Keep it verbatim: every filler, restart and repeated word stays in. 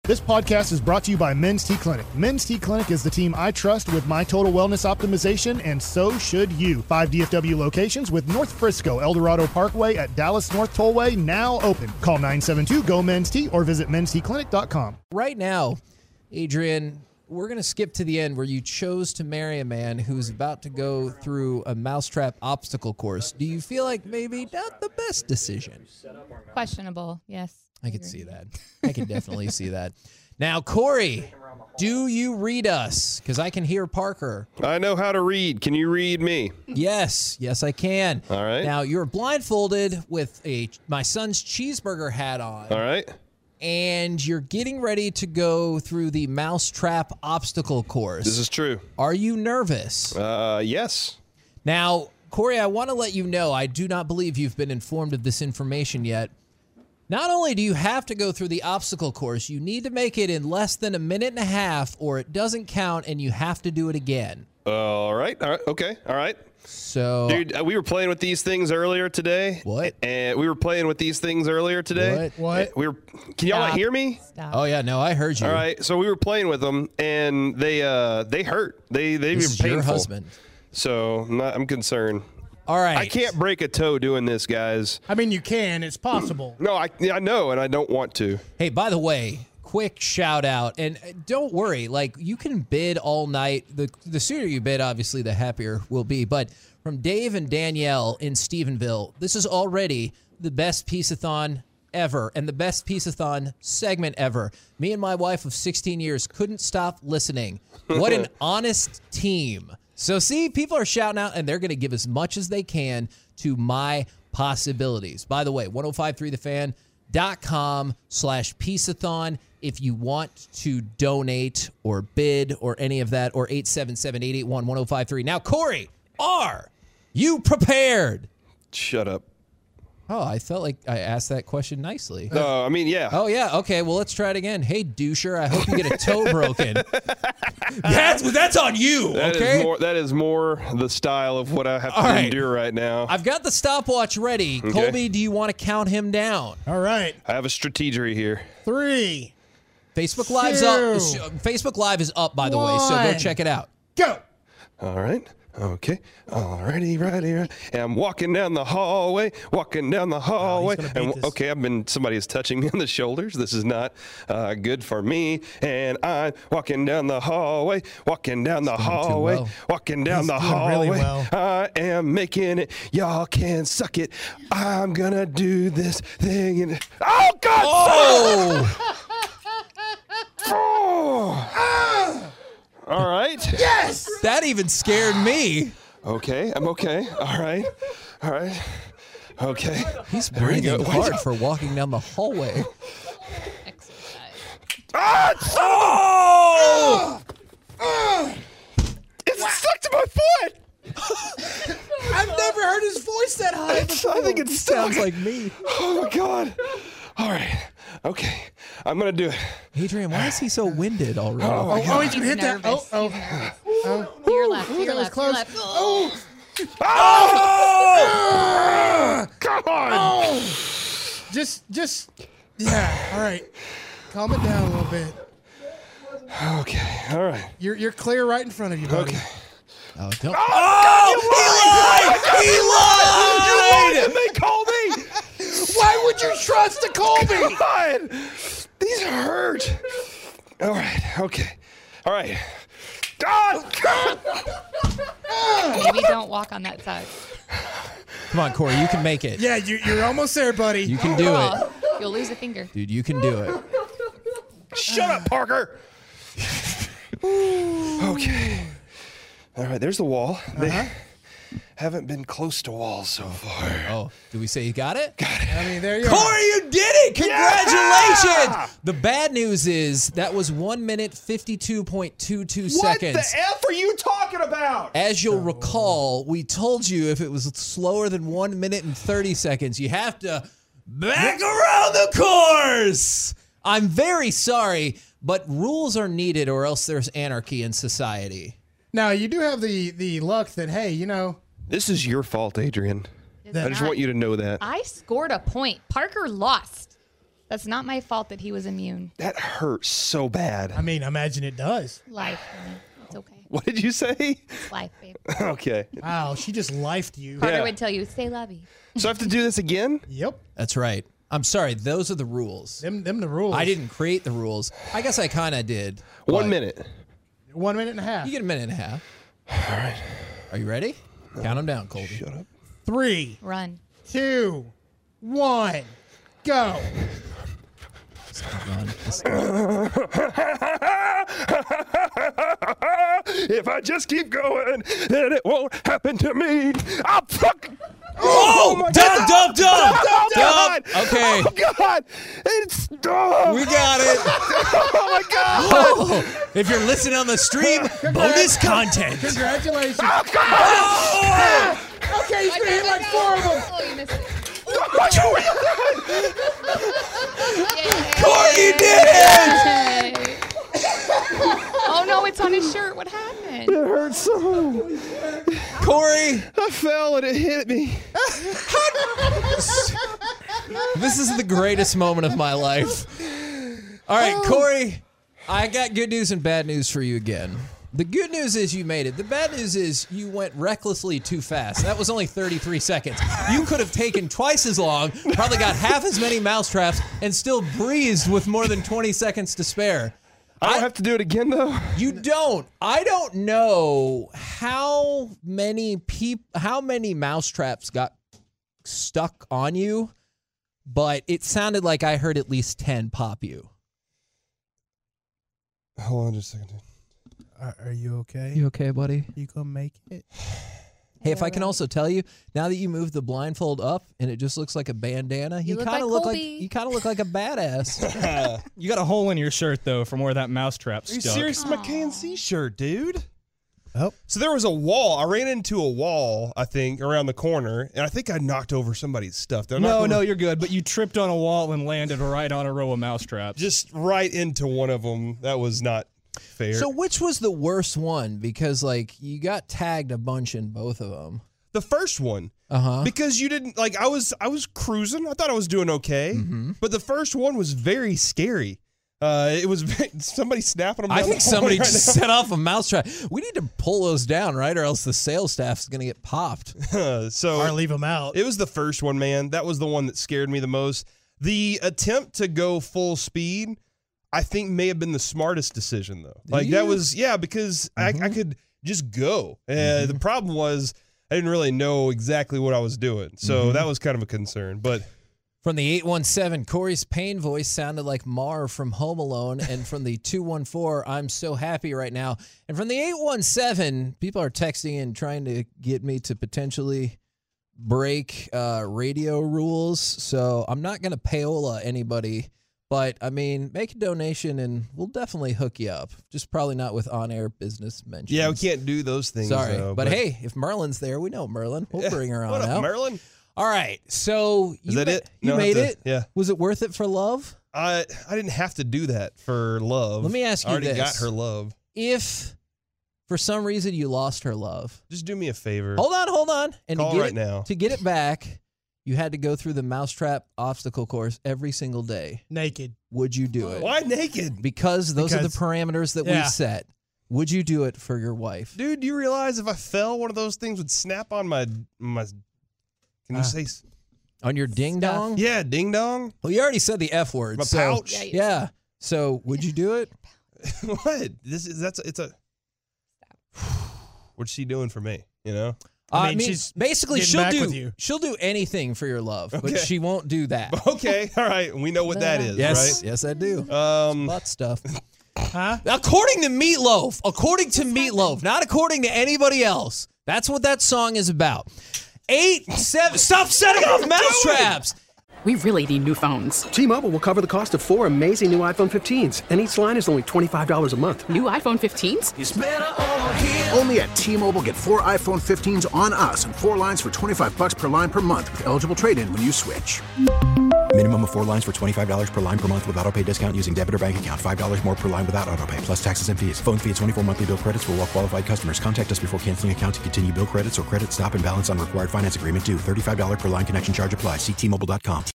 This podcast is brought to you by Men's T Clinic. Men's T Clinic is the team I trust with my total wellness optimization, and so should you. Five D F W locations with North Frisco, El Dorado Parkway at Dallas North Tollway now open. Call nine seven two, G O, Men's T or visit mens t clinic dot com. Right now, Adrian, we're going to skip to the end where you chose to marry a man who's about to go through a mousetrap obstacle course. Do you feel like maybe not the best decision? Questionable, yes. I could see that. I can definitely see that. Now, Corey, do you read us? Because I can hear Parker. I know how to read. Can you read me? Yes. Yes, I can. All right. Now, you're blindfolded with a my son's cheeseburger hat on. All right. And you're getting ready to go through the mousetrap obstacle course. This is true. Are you nervous? Uh, yes. Now, Corey, I want to let you know I do not believe you've been informed of this information yet. Not only do you have to go through the obstacle course, you need to make it in less than a minute and a half or it doesn't count and you have to do it again. All right. All right. Okay. All right. So, dude, uh, we were playing with these things earlier today. What? And we were playing with these things earlier today. What? What? We were. Can y'all not hear me? Stop. Oh yeah, no, I heard you. All right. So we were playing with them, and they uh they hurt. They they This were is painful. your husband. So I'm, not, I'm concerned. All right. I can't break a toe doing this, guys. I mean, you can. It's possible. No, I I know, and I don't want to. Hey, by the way, quick shout out, and don't worry, like you can bid all night. The the sooner you bid, obviously, the happier we'll be. But from Dave and Danielle in Stephenville, this is already the best Peace-a-thon ever and the best Peace-a-thon segment ever. Me and my wife of sixteen years couldn't stop listening. What an honest team. So see, people are shouting out, and they're going to give as much as they can to my possibilities. By the way, ten fifty-three the fan dot com slash Peace-a-thon if you want to donate or bid or any of that, or eight seven seven, eight eight one, one oh five three. Now, Corey, are you prepared? Shut up. Oh, I felt like I asked that question nicely. No, I mean, yeah. Oh, yeah. Okay, well, let's try it again. Hey, doucher, I hope you get a toe broken. That's that's on you, That okay? is more, that is more the style of what I have All to right. endure right now. I've got the stopwatch ready. Okay. Colby, do you want to count him down? All right. I have a strategy here. Three. Facebook Live's Two. up. Facebook Live is up, by the way, so go One. check it out. Go. All right. Okay. Alrighty, righty, right. And I'm walking down the hallway, walking down the hallway. gonna beat and this. okay, I've been somebody is touching me on the shoulders. This is not uh, good for me. And I'm walking down the hallway, walking down the going too hallway, well. walking down He's the doing hallway. really well. I am making it. Y'all can suck it. I'm gonna do this thing. And oh God! Oh! Oh! All right. Yes. That even scared me. Okay, I'm okay. All right. All right. Okay. He's There we breathing go. hard for walking down the hallway. Exercise. Ah! Oh! It's stuck to my foot. I've never heard his voice that high I before. think it Sounds sounds like me. Oh my God. All right. Okay. I'm gonna do it. Adrian, why is he so winded already? Oh my Oh, God. he's gonna hit that. Oh, Nervous. oh. He's nervous. oh. To your left, to Ooh, your that was left, to your close. left. Oh. Oh! Come on. Oh. Just, just. Yeah. All right. Calm it down a little bit. Okay. All right. You're you're clear right in front of you, buddy. Okay. Oh, don't. Oh, he lied! He lied! They call me. Why would you trust a Colby? God, these hurt. All right. Okay. All right. God. God. Maybe don't walk on that side. Come on, Corey, you can make it. Yeah, you, you're almost there, buddy. You can do it. Oh, you'll lose a finger. Dude, you can do it. Shut up, Parker. Okay. All right, there's the wall. They haven't been close to walls so far. Oh, do we say you got it? Got it. I mean, there you are. Corey, you did it! Congratulations! Yeah! The bad news is that was one minute fifty-two point two two What seconds. the F are you talking about? As you'll recall, we told you if it was slower than one minute and thirty seconds, you have to back around the course. I'm very sorry, but rules are needed or else there's anarchy in society. Now, you do have the, the luck that, hey, you know. This is your fault, Adrian. It's I just not. want you to know that. I scored a point. Parker lost. That's not my fault that he was immune. That hurts so bad. I mean, imagine it does. Life. I mean, it's okay. What did you say? It's life, babe. Okay. Wow, she just lifed you. Carter Yeah. would tell you, stay lovey. So I have to do this again? Yep. That's right. I'm sorry. Those are the rules. Them, them the rules. I didn't create the rules. I guess I kind of did. One but minute. One minute and a half. You get a minute and a half. All right. Are you ready? Count them down, Colby. Shut up. Three, Run. two, one, go. Run. If I just keep going, then it won't happen to me. Oh, fuck. Oh, my dub, dub, dub, Oh, God. dub. Okay. Oh, God. It's. Oh, We got it. oh my God. Oh, if you're listening on the stream, bonus content. Congratulations. Oh, God. Oh! Okay, he's gonna hit like four of them. Oh, you missed it. Corey did it! Yay. Oh, no, it's on his shirt. What happened? It hurts so. Corey, I fell and it hit me. this is the greatest moment of my life. All right, Corey, I got good news and bad news for you again. The good news is you made it. The bad news is you went recklessly too fast. That was only thirty-three seconds. You could have taken twice as long, probably got half as many mousetraps, and still breezed with more than twenty seconds to spare. I don't have to do it again, though. You don't. I don't know how many peop- how many mousetraps got stuck on you, but it sounded like I heard at least ten pop you. Hold on just a second. Are, are you okay? You okay, buddy? You gonna make it? Hey, if I can also tell you, now that you moved the blindfold up and it just looks like a bandana, you look kind of like look like Colby. you kind of look like a badass. You got a hole in your shirt though from where that mousetrap Are you stuck. serious? My K N C shirt, dude. Oh. So there was a wall. I ran into a wall, I think, around the corner, and I think I knocked over somebody's stuff. Did I knock No, over- no, you're good. But you tripped on a wall and landed right on a row of mousetraps. just right into one of them. That was not fair. So which was the worst one? Because like you got tagged a bunch in both of them. the first one, Uh-huh. because you didn't like. I was I was cruising. I thought I was doing okay, Mm-hmm. but the first one was very scary. Uh, it was somebody snapping them. I down think the hallway somebody right just now. set off a mousetrap. We need to pull those down, right? Or else the sales staff's going to get popped. so Or leave them out. it was the first one, man. That was the one that scared me the most. The attempt to go full speed, I think, may have been the smartest decision, though. Like you? that was, yeah, because Mm-hmm. I, I could just go. Uh, The problem was I didn't really know exactly what I was doing, so Mm-hmm. that was kind of a concern. But From the eight one seven, Corey's pain voice sounded like Marv from Home Alone. And from the two one four, I'm so happy right now. And from the eight one seven, people are texting and trying to get me to potentially break uh, radio rules. So I'm not going to payola anybody. But, I mean, make a donation and we'll definitely hook you up. Just probably not with on-air business mentions. yeah, we can't do those things. Sorry. though, but, hey, if Merlin's there, we know Merlin. We'll bring her on what up, out. Merlin? All right, so Is you that ma- it? You No, I made have to- it. yeah. Was it worth it for love? I I didn't have to do that for love. Let me ask I you already this. got her love. If for some reason you lost her love, Just do me a favor. hold on, hold on, and Call to get right it, now. to get it back, you had to go through the mousetrap obstacle course every single day. Naked. Would you do it? Why naked? Because those are Because- the parameters that yeah. we've set. Would you do it for your wife? Dude, do you realize if I fell, one of those things would snap on my my? Can you Ah. say? s- On your ding dong? Yeah, ding dong. Well, you already said the F word. My so, pouch. Yeah, Yeah. So would you do it? What? This is that's it's a. What's she doing for me? You know. I mean, she's basically getting she'll back do with you. she'll do anything for your love, but Okay. she won't do that. Okay, all right. We know what that is, Yes, yes, I do. right? Um, Butt stuff. Huh? According to Meatloaf, according to Meatloaf, not according to anybody else. That's what that song is about. Eight, seven. Stop setting off mousetraps. We really need new phones. T-Mobile will cover the cost of four amazing new iPhone fifteens, and each line is only twenty-five dollars a month. New iPhone fifteens? Only at T-Mobile, get four iPhone fifteens on us and four lines for twenty-five bucks per line per month with eligible trade-in when you switch. Minimum of four lines for twenty-five dollars per line per month with auto pay discount using debit or bank account. five dollars more per line without auto pay, plus taxes and fees. Phone fee at twenty-four monthly bill credits for well-qualified customers. Contact us before canceling account to continue bill credits or credit stop and balance on required finance agreement due. thirty-five dollars per line connection charge applies. See T Mobile dot com.